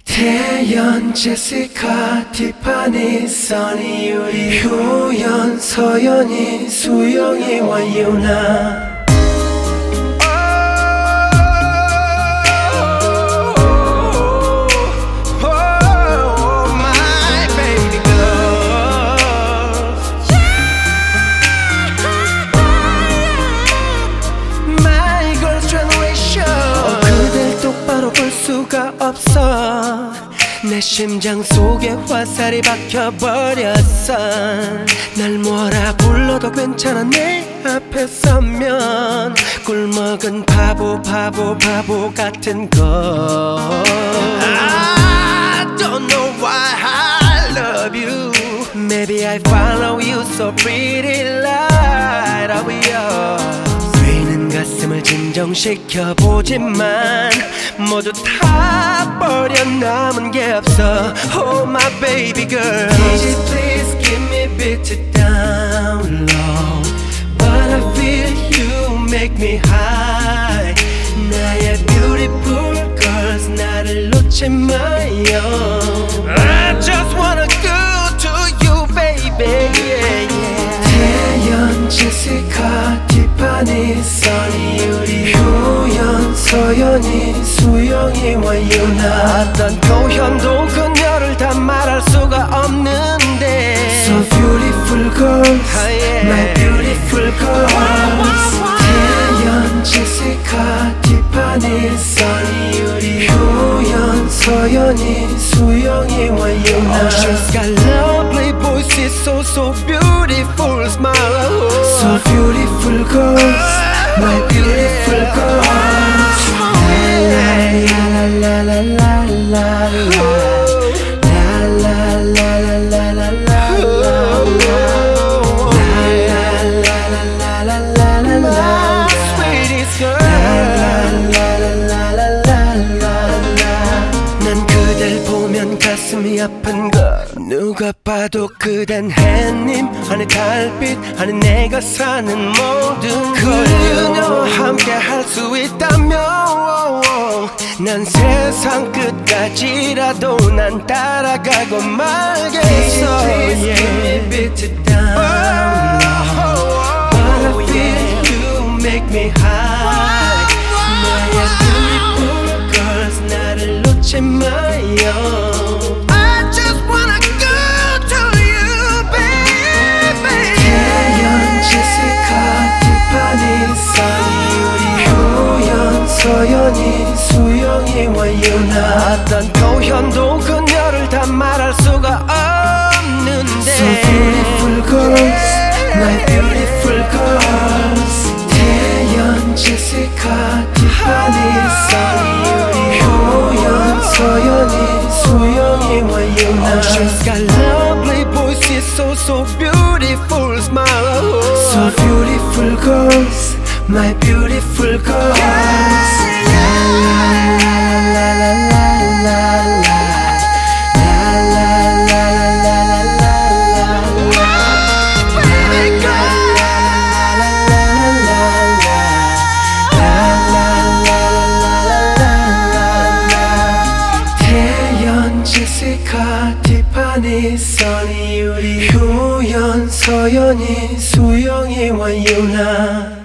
태연, 제시카, 티파니, 써니, 유리, 효연, 서연이, 수영이와 유나. 수가 없어. 내 심장 속에 화살이 박혀버렸어. 날 뭐라 불러도 괜찮아. 내 앞에 서면 꿀먹은 바보 같은 거. I don't know why I love you. Maybe I follow you so pretty light of yours. 가슴을 진정시켜보지만 모두 다 버려 남은 게 없어. Oh my baby girl, DJ please give me a bit down low. But I feel you make me high. 나의 beautiful girls 나를 놓지 마요. I just wanna go to you baby, yeah, yeah. 태연, 제시카, 티파니, 써니, 유리, 효연, 서연이, 수영이와 유나. 어떤 표현도 그녀를 다 말할 수가 없는데. So beautiful girls, my beautiful girls. 태연, 제시카, 티파니, 써니, 유리, 효연, 서연이, 수영이와 유나. Oh, she's got lovely voices, so beautiful smile. So beautiful girls, my beautiful girls. La la la la la la la la la la. Sweetest girl. 난 그댈 보면 가슴이 아픈 걸. 누가 봐도 그댄 햇님 안에 달빛 안에 내가 사는 모든 걸. 그녀와 함께 할 수 있다면 난 세상 끝까지라도 난 따라가고 말겠어. Please give me a bit down low. But I feel you make me high. 나의 beautiful girls 나를 놓지 마요. 서연이, 수영이와 유나. 어떤 표현도 그녀를 다 말할 수가 없는데. So beautiful girls, my beautiful girls. 태연, 제시카, 티파니, 써니, 유리, 효연, 서연이, 수영이와 유나. Oh, she's got lovely voices, so beautiful smile. So beautiful girls, my beautiful girls. 태연, 제시카, 티파니, 써니, 유리, 효연, 서연이, 수영이와 유나.